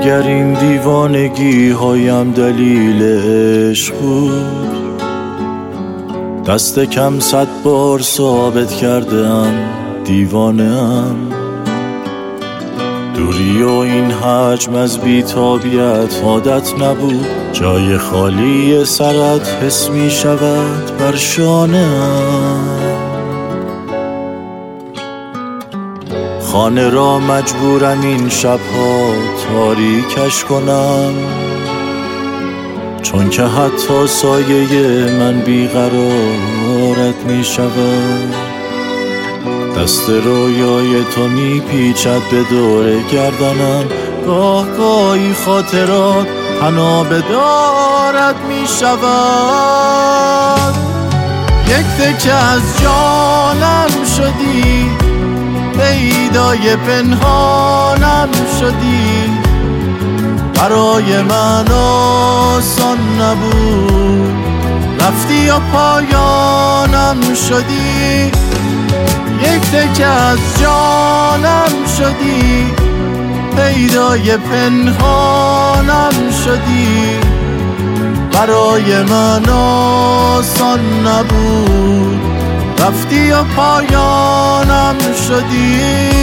اگر این دیوانگی هایم دلیل عشق بود، دست کم 100 بار ثابت کردم دیوانه‌ام. دوری و این حجم از بی‌تابیت عادت نبود، جای خالی سرت حس می شود بر شانه‌ام. خانه را مجبورم این شبها تاریکش کنم، چون که حتی سایه من بیقرارت می شود. دست رویای تو می پیچد به دور گردنم، گاه گاهی خاطرات تنها به دارت می شود. یک تکه از جانم شدی، پیدای پنهانم شدی. برای من آسان نبود، رفتی و پایانم شدی. یک تکه از جانم شدی، پیدای پنهانم شدی. برای من آسان نبود، رفتی و پایانم شدی.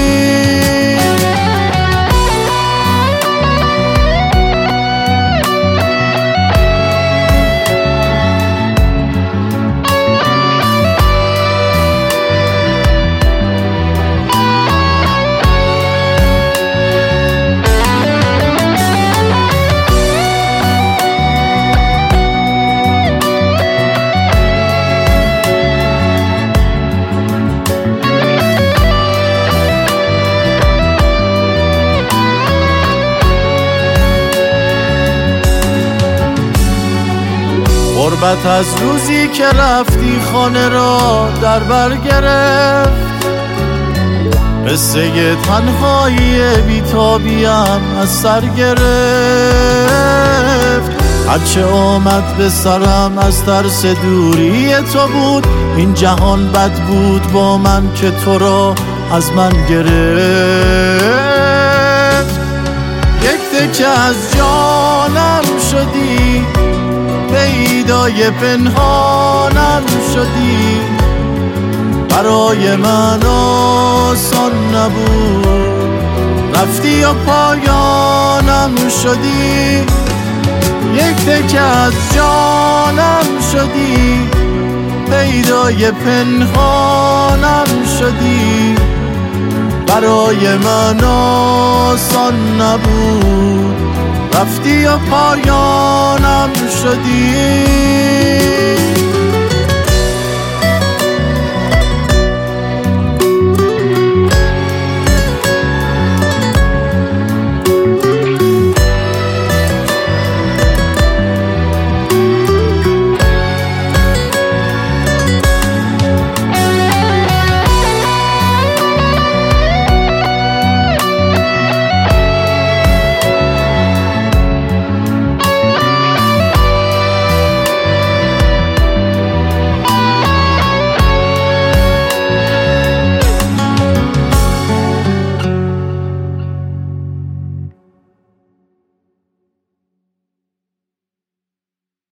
غربت از روزی که رفتی خانه را در بر گرفت، قصه تنهایی بی‌تابیم از سر گرفت. هرچه آمد به سرم از ترس دوری تو بود، این جهان بد بود با من که تو را از من گرفت. یک تکه از جانم شدی، پیدای پنهانم شدی. برای من آسان نبود، رفتی و پایانم شدی. یک تکه از جانم شدی، پیدای پنهانم شدی. برای من آسان نبود، رفتی و پایانم شدی.